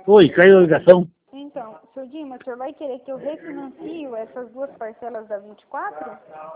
Oi, caiu a ligação. Então, senhor Dima, o senhor vai querer que eu refinancie essas duas parcelas da 24?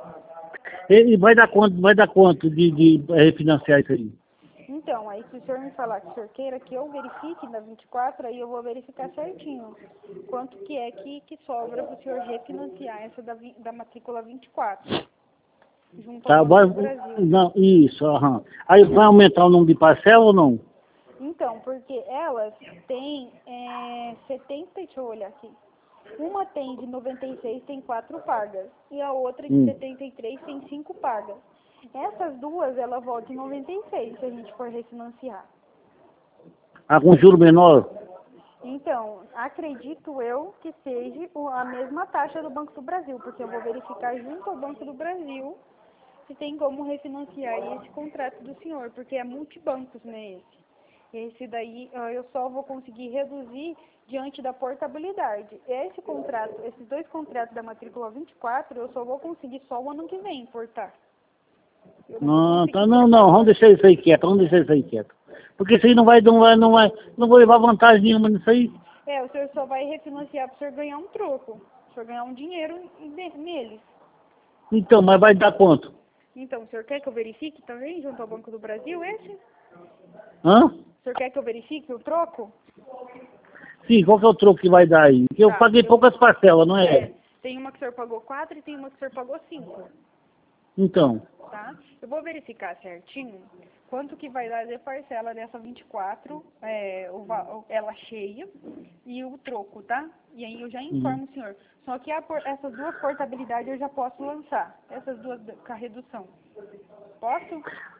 Ele vai dar quanto de refinanciar isso aí? Então, aí se o senhor me falar que o senhor queira que eu verifique na 24, aí eu vou verificar certinho quanto que é que sobra para o senhor refinanciar essa da matrícula 24, junto ao Tá, Banco do Brasil. não, isso, aham. Aí vai aumentar o número de parcela ou não? Então, porque elas têm 70, deixa eu olhar aqui. Uma tem de 96, tem 4 pagas. E a outra de 73 tem 5 pagas. Essas duas, ela volta em 96, se a gente for refinanciar. Ah, com juro menor? Então, acredito eu que seja a mesma taxa do Banco do Brasil, porque eu vou verificar junto ao Banco do Brasil se tem como refinanciar esse contrato do senhor, porque é multibancos, né, esse. Esse daí eu só vou conseguir reduzir diante da portabilidade. Esse contrato, esses dois contratos da matrícula 24, eu só vou conseguir só o ano que vem importar. Eu não vou Não, conseguir tá, importar não, vamos agora. deixar isso aí quieto, vamos deixar isso aí quieto. Porque isso aí não vou levar vantagem nenhuma nisso aí. O senhor só vai refinanciar para o senhor ganhar um troco, para o senhor ganhar um dinheiro neles. Então, mas vai dar quanto? Então, o senhor quer que eu verifique também junto ao Banco do Brasil esse? Hã? O senhor quer que eu verifique o troco? Sim, qual que é o troco que vai dar aí? Porque eu Tá, paguei poucas parcelas, não é? tem uma que o senhor pagou 4 e tem uma que o senhor pagou 5. Então, Tá? Eu vou verificar certinho quanto que vai dar de parcela dessa 24, ela cheia, e o troco, tá? E aí eu já informo o senhor. Só que essas duas portabilidades eu já posso lançar, essas duas com a redução. Posso?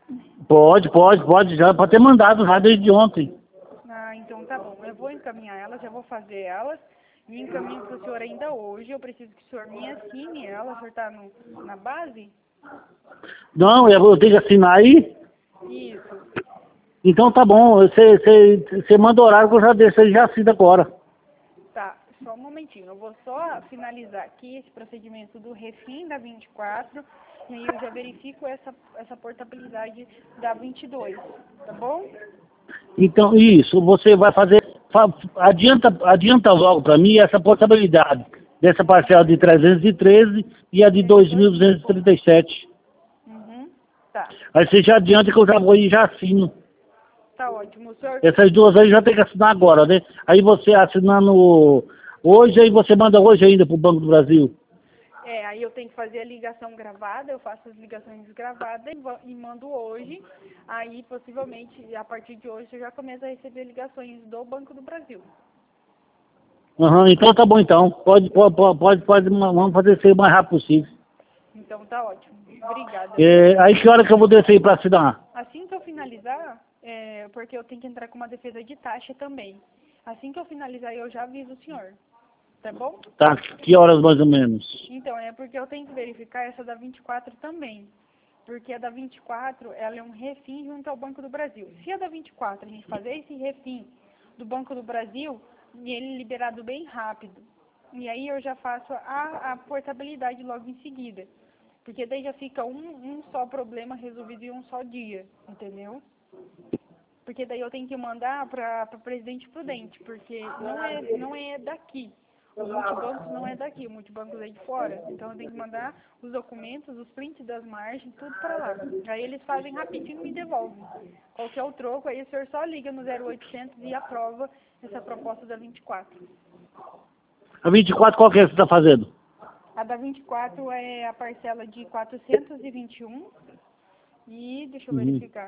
pode, já pode ter mandado já desde ontem. Ah, então tá bom. Eu vou encaminhar elas, já vou fazer elas. E encaminho para o senhor ainda hoje. Eu preciso que o senhor me assine ela. O senhor tá na base? Não, eu tenho que assinar aí? Isso. Então tá bom, você manda o horário que eu já deixo aí, já assino agora. Tá, só um momentinho. Eu vou só finalizar aqui esse procedimento do refim da 24 e aí eu já verifico essa portabilidade da 22, tá bom? Então, isso, você vai fazer, adianta logo para mim essa portabilidade dessa parcela de 313 e a de 2.237. Uhum, tá. Aí você já adianta que eu já vou e já assino. Tá ótimo. O senhor... Essas duas aí já tem que assinar agora, né? Aí você assinando hoje, aí você manda hoje ainda pro Banco do Brasil. aí eu tenho que fazer a ligação gravada, eu faço as ligações gravadas e mando hoje. Aí, possivelmente, a partir de hoje, eu já começo a receber ligações do Banco do Brasil. Aham, então tá bom então. Vamos fazer isso aí o mais rápido possível. Então, tá ótimo. Obrigada, viu? Aí que hora que eu vou descer aí pra assinar? Assim que eu finalizar, porque eu tenho que entrar com uma defesa de taxa também. Assim que eu finalizar, eu já aviso o senhor. Tá bom? Tá, que horas mais ou menos? Então, é porque eu tenho que verificar essa da 24 também. Porque a da 24, ela é um refim junto ao Banco do Brasil. Se a da 24 a gente fazer esse refim do Banco do Brasil, e ele liberado bem rápido, e aí eu já faço a portabilidade logo em seguida. Porque daí já fica um só problema resolvido em um só dia, entendeu? Porque daí eu tenho que mandar para Presidente Prudente, porque não é daqui. O multibanco não é daqui, o multibanco é de fora. Então eu tenho que mandar os documentos, os prints das margens, tudo para lá. Aí eles fazem rapidinho e me devolvem. Qual que é o troco? Aí o senhor só liga no 0800 e aprova essa proposta da 24. A 24 qual que é que você tá fazendo? A da 24 é a parcela de 421 e deixa eu verificar.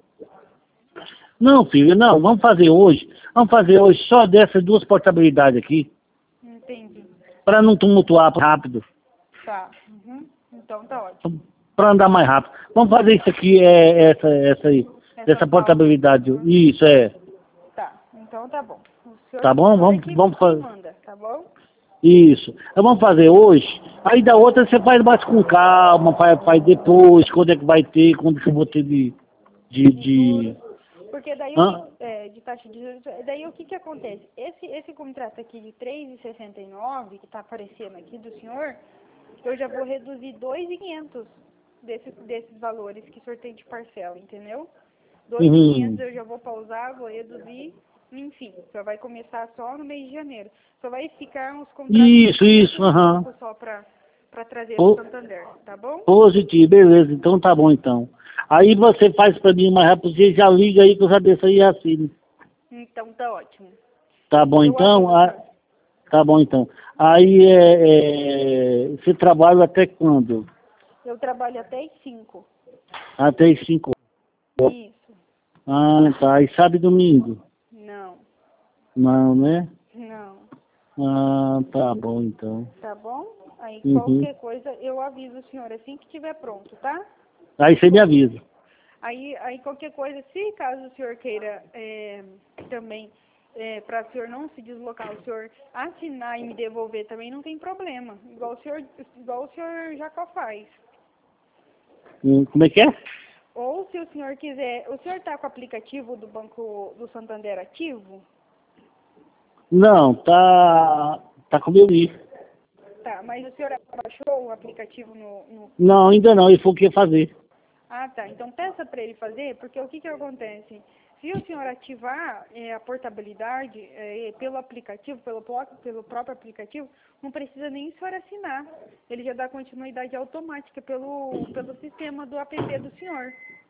Não, filho, não, vamos fazer hoje. Vamos fazer hoje só dessas duas portabilidades aqui, Entendi. para não tumultuar rápido, Tá. Uhum. Então tá ótimo. para andar mais rápido. Vamos fazer isso aqui, essa aí, dessa portabilidade. Uhum. Isso, Tá. Então tá bom. O senhor, Tá bom? toda a equipe Vamos que fazer. manda, tá bom? Isso. Então vamos fazer hoje. Aí da outra você faz mais com calma, faz depois, quando é que vai ter, quando que eu vou ter de... Porque daí Hã? de taxa de juros, daí o que acontece? Esse contrato aqui de 3,69 que tá aparecendo aqui do senhor, eu já vou reduzir 2.500 desses valores que o senhor tem de parcela, entendeu? 2.500 Uhum. eu já vou pausar, vou reduzir Enfim, só vai começar só no mês de janeiro. Só vai ficar uns contratos Isso, aham. só para trazer o Santander, tá bom? Positivo, beleza, então tá bom então. Aí você faz pra mim mais rápido, você já liga aí que eu já desço aí e assino. Então tá ótimo. Tá bom Eu então? aviso, senhor. Tá bom então. Aí você trabalha até quando? Eu trabalho até às 5. Até as 5 horas. Isso. Ah, tá. E sábado e domingo? Não. Não, né? Não. Ah, tá bom então. Tá bom? Aí Uhum. qualquer coisa eu aviso o senhor assim que estiver pronto, tá? Aí você me avisa. Aí qualquer coisa, se caso o senhor queira também, para o senhor não se deslocar, o senhor assinar e me devolver também não tem problema. Igual o senhor Jacó faz. Como é que é? Ou se o senhor quiser, o senhor está com o aplicativo do Banco do Santander ativo? Não, tá com meu I. Tá, mas o senhor baixou o aplicativo no... Não, ainda não. Ele falou que ia fazer. Ah, tá. Então peça para ele fazer, porque o que que acontece? Se o senhor ativar a portabilidade pelo aplicativo, pelo próprio aplicativo, não precisa nem o senhor assinar. Ele já dá continuidade automática pelo sistema do app do senhor.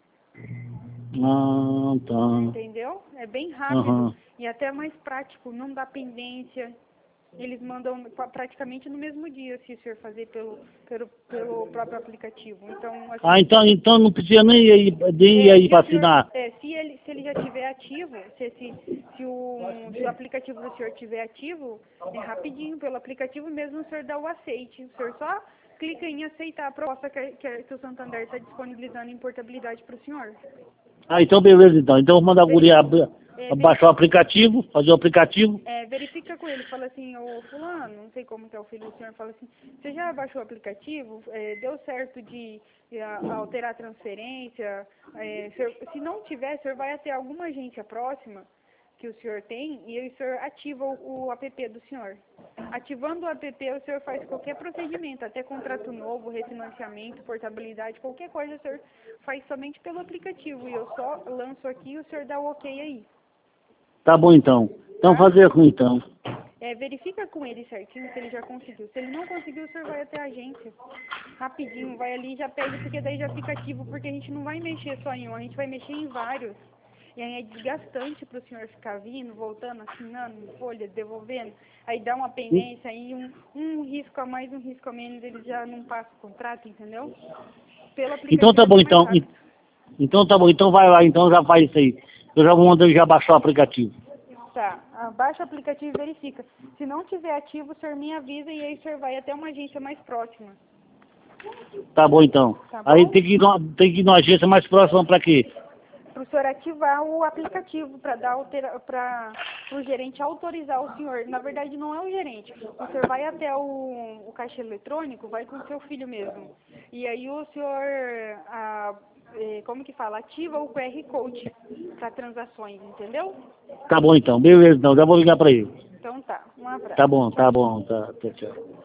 Ah, tá. Entendeu? É bem rápido Aham. e até mais prático, não dá pendência. Eles mandam praticamente no mesmo dia, se o senhor fazer pelo próprio aplicativo. Então, Ah, assim, então não precisa nem ir aí se pra o senhor, assinar. se ele já estiver ativo, se o aplicativo do senhor estiver ativo, é rapidinho, pelo aplicativo mesmo o senhor dá o aceite. O senhor só clica em aceitar a proposta que o Santander está disponibilizando em portabilidade para o senhor. Ah, então beleza então. Então eu vou mandar a guria baixar o Verifica, aplicativo, fazer o aplicativo. verifica com ele, fala assim, ô fulano, não sei como que é o filho do senhor, fala assim, você já baixou o aplicativo? Deu certo de alterar a transferência? Se não tiver, o senhor vai até alguma agência próxima que o senhor tem e aí o senhor ativa o app do senhor. Ativando o app, o senhor faz qualquer procedimento, até contrato novo, refinanciamento, portabilidade, qualquer coisa o senhor faz somente pelo aplicativo. E eu só lanço aqui e o senhor dá o ok aí. Tá bom então. Então Tá? fazer com então. Verifica com ele certinho se ele já conseguiu. Se ele não conseguiu, o senhor vai até a agência. Rapidinho, vai ali e já pede, porque daí já fica ativo, porque a gente não vai mexer só em um, a gente vai mexer em vários. E aí é desgastante para o senhor ficar vindo, voltando, assinando, folha, devolvendo. Aí dá uma pendência, aí um risco a mais, um risco a menos, ele já não passa o contrato, entendeu? Pelo Então aplicativo tá é bom bem mais então. rápido. Então tá bom. Então vai lá, então já faz isso aí. Eu já vou mandar ele já baixar o aplicativo. Tá, baixa o aplicativo e verifica. Se não tiver ativo, o senhor me avisa e aí o senhor vai até uma agência mais próxima. Tá bom então. Tá Aí bom? tem que ir numa agência mais próxima pra quê? Para o senhor ativar o aplicativo, para o gerente autorizar o senhor. Na verdade, não é o gerente. O senhor vai até o caixa eletrônico, vai com o seu filho mesmo. E aí o senhor, como que fala? Ativa o QR Code para transações, entendeu? Tá bom então. Beleza então. Já vou ligar pra ele. Então tá, um abraço. Tá bom, Tchau. tá bom. Tá, tchau.